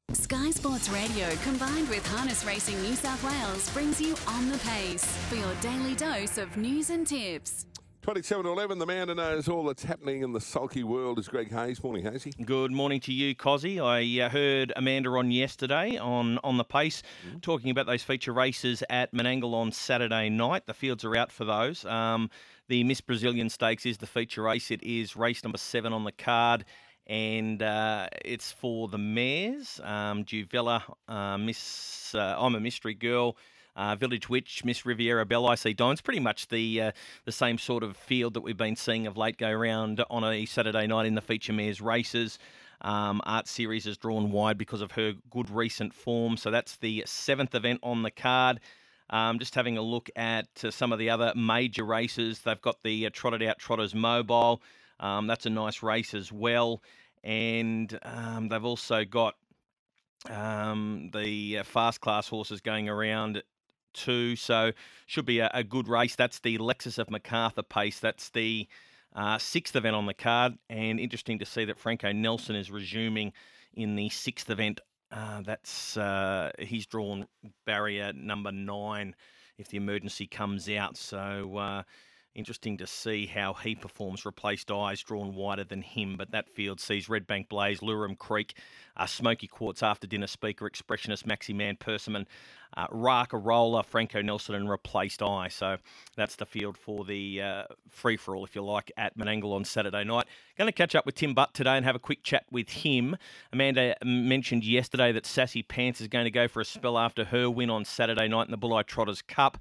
Sky Sports Radio combined with Harness Racing New South Wales brings you On the Pace for your daily dose of news and tips. 27 to 11, the man who knows all that's happening in the sulky world is Greg Hayes. Morning, Hazy. Good morning to you, Cozzy. I heard Amanda on yesterday on the Pace talking about those feature races at Menangle on Saturday night. The fields are out for those. The Miss Brazilian Stakes is the feature race. It is race number 7 on the card. And it's for the mares, Juvella, Miss I'm a Mystery Girl, Village Witch, Miss Riviera Belle, I See Diamonds. Pretty much the same sort of field that we've been seeing of late go around on a Saturday night in the feature mares races. Art Series is drawn wide because of her good recent form. So that's the 7th event on the card. Just having a look at some of the other major races. They've got the Trotted Out Trotters Mobile. That's a nice race as well. And they've also got the fast class horses going around too. So should be a good race. That's the Lexus of Macarthur Pace. That's the 6th event on the card. And interesting to see that Franco Nelson is resuming in the 6th event. He's drawn barrier number 9 if the emergency comes out. So interesting to see how he performs. Replaced Eyes drawn wider than him, but that field sees Red Bank Blaze, Lurum Creek, Smoky Quartz After Dinner Speaker, Expressionist, Maxi Man, Persimmon, Raka Roller, Franco Nelson, and Replaced Eye. So that's the field for the free-for-all, if you like, at Menangle on Saturday night. Going to catch up with Tim Butt today and have a quick chat with him. Amanda mentioned yesterday that Sassy Pants is going to go for a spell after her win on Saturday night in the Bulleye Trotters Cup.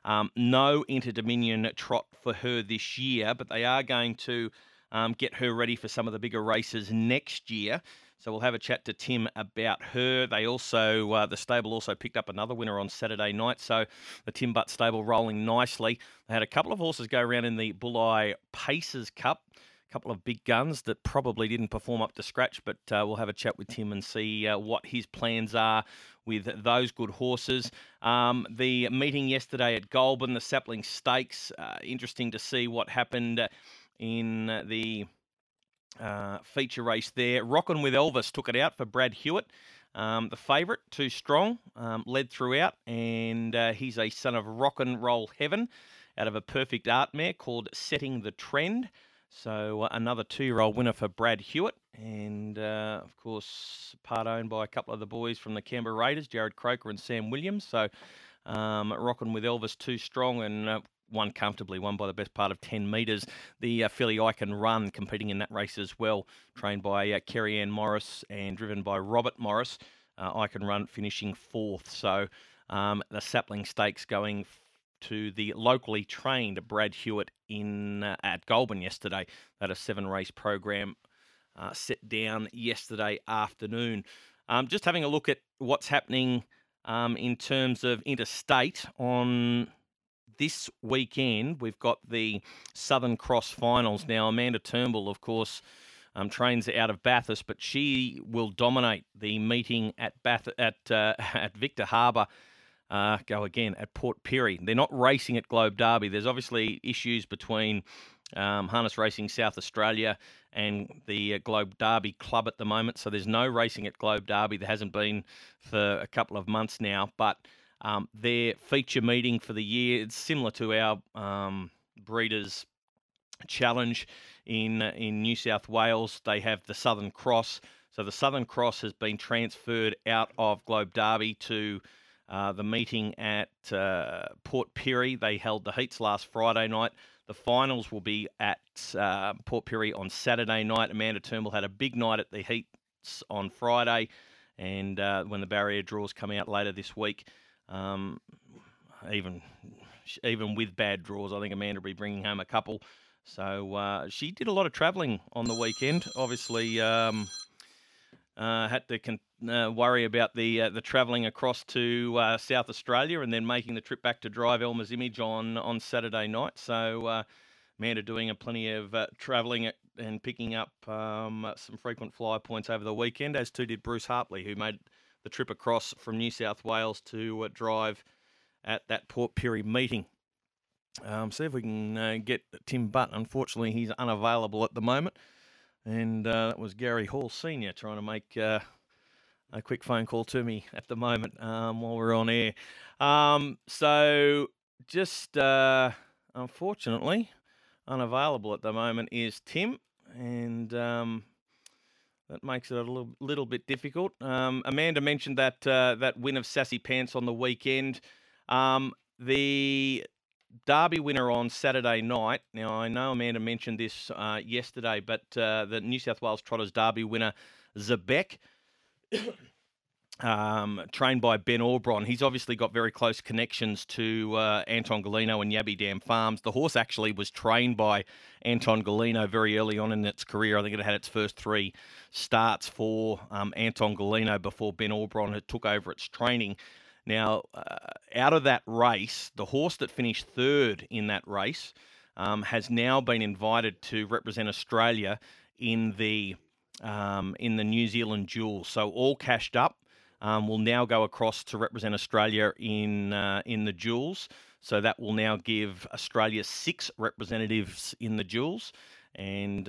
No Inter-Dominion trot for her this year, but they are going to get her ready for some of the bigger races next year. So we'll have a chat to Tim about her. They also, the stable also picked up another winner on Saturday night. So the Tim Butt stable rolling nicely. They had a couple of horses go around in the Bulleye Pacers Cup. A couple of big guns that probably didn't perform up to scratch, but we'll have a chat with Tim and see what his plans are with those good horses. The meeting yesterday at Goulburn, the Sapling Stakes, interesting to see what happened in the feature race there. Rockin' with Elvis took it out for Brad Hewitt. The favourite, Too Strong, led throughout, and he's a son of Rockin' Roll Heaven out of a Perfect Art mare called Setting the Trend. So another 2-year-old winner for Brad Hewitt, and of course part owned by a couple of the boys from the Canberra Raiders, Jared Croker and Sam Williams. So Rockin' with Elvis, Too Strong, and won comfortably, won by the best part of 10 metres. The filly I Can Run competing in that race as well, trained by Kerry Ann Morris and driven by Robert Morris. I Can Run finishing 4th. So the Sapling Stakes going to the locally trained Brad Hewitt at Goulburn yesterday. That a 7-race program set down yesterday afternoon. Just having a look at what's happening in terms of interstate on this weekend. We've got the Southern Cross Finals. Now, Amanda Turnbull, of course, trains out of Bathurst, but she will dominate the meeting at Victor Harbour. At Port Pirie. They're not racing at Globe Derby. There's obviously issues between Harness Racing South Australia and the Globe Derby Club at the moment, so there's no racing at Globe Derby. There hasn't been for a couple of months now, but their feature meeting for the year, it's similar to our Breeders' Challenge in New South Wales. They have the Southern Cross. So the Southern Cross has been transferred out of Globe Derby to the meeting at Port Pirie. They held the heats last Friday night. The finals will be at Port Pirie on Saturday night. Amanda Turnbull had a big night at the heats on Friday, and when the barrier draws come out later this week, even with bad draws, I think Amanda will be bringing home a couple. So she did a lot of travelling on the weekend. Obviously, had to worry about the travelling across to South Australia and then making the trip back to drive Elmer's Image on Saturday night. So Amanda doing plenty of travelling and picking up some frequent flyer points over the weekend, as too did Bruce Hartley, who made the trip across from New South Wales to drive at that Port Pirie meeting. See if we can get Tim Butt. Unfortunately, he's unavailable at the moment. And that was Gary Hall Sr. trying to make a quick phone call to me at the moment while we're on air. So just unfortunately unavailable at the moment is Tim, and that makes it a little bit difficult. Amanda mentioned that win of Sassy Pants on the weekend. The Derby winner on Saturday night. Now, I know Amanda mentioned this yesterday, but the New South Wales Trotters Derby winner, Zebek, trained by Ben Aubron. He's obviously got very close connections to Anton Galino and Yabby Dam Farms. The horse actually was trained by Anton Galino very early on in its career. I think it had its first 3 starts for Anton Galino before Ben Aubron had took over its training. Now, out of that race, the horse that finished 3rd in that race has now been invited to represent Australia in the New Zealand Jewels. So all cashed up. Will now go across to represent Australia in the Jewels. So that will now give Australia 6 representatives in the Jewels, and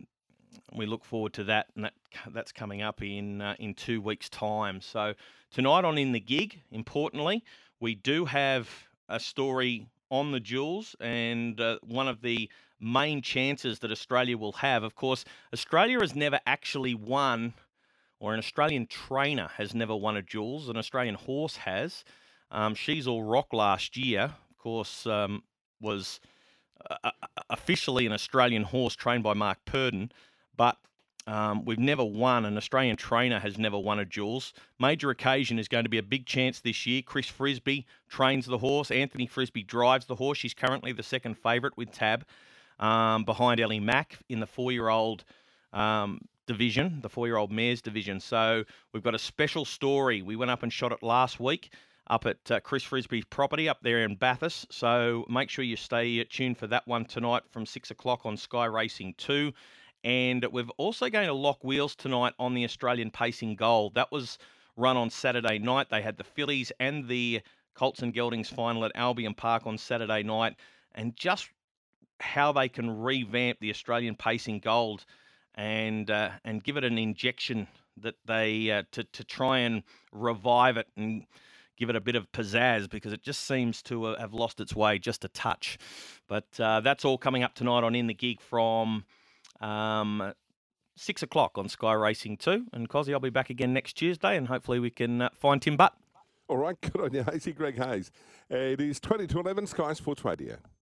we look forward to that. And that's coming up in 2 weeks' time. So tonight on In the Gig, importantly, we do have a story on the Jewels, and one of the main chances that Australia will have. Of course, Australia has never actually won, or an Australian trainer has never won a Jewels. An Australian horse has. She's All Rock last year, of course, was officially an Australian horse trained by Mark Purdon, but we've never won. An Australian trainer has never won a Jewels. Major occasion is going to be a big chance this year. Chris Frisby trains the horse. Anthony Frisby drives the horse. She's currently the second favourite with Tab, behind Ellie Mack in the 4-year-old division, the 4-year-old mares division. So we've got a special story. We went up and shot it last week up at Chris Frisby's property up there in Bathurst. So make sure you stay tuned for that one tonight from 6 o'clock on Sky Racing 2. And we're also going to lock wheels tonight on the Australian Pacing Gold. That was run on Saturday night. They had the fillies and the Colts and Geldings final at Albion Park on Saturday night. And just how they can revamp the Australian Pacing Gold and give it an injection that they to try and revive it and give it a bit of pizzazz, because it just seems to have lost its way just a touch. But that's all coming up tonight on In the Gig from 6 o'clock on Sky Racing 2. And Cozzy, I'll be back again next Tuesday, and hopefully we can find Tim Butt. All right, good on you, Hazy. Greg Hayes. It is 20 to 11, Sky Sports Radio.